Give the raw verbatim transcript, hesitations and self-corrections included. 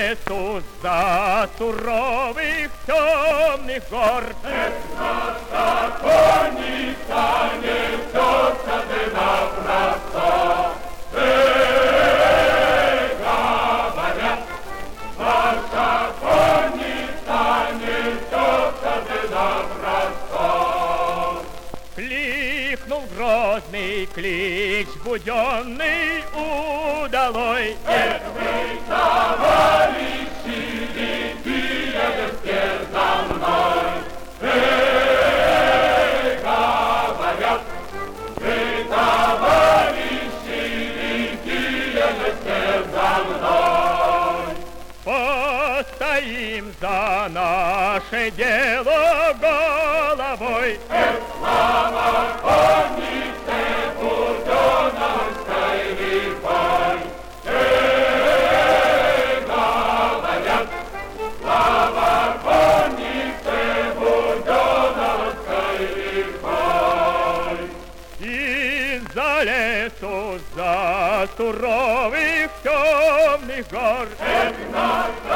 лесу за суровых темных гор. Наша конница несется ты напросто. Эй, говорят, наша конница несется ты напросто. Кликнул грозный клич, буденный удалой. Эх вы, товарищи, летите вслед за мной. Эй, говорят, вы, товарищи, летите вслед за мной. Постоим за наше дело головой. Эх, слава коннице буденовской лихой. Эй, говорят, слава коннице буденовской лихой. Из-за лесу, за суровых темных гор. Эх, наша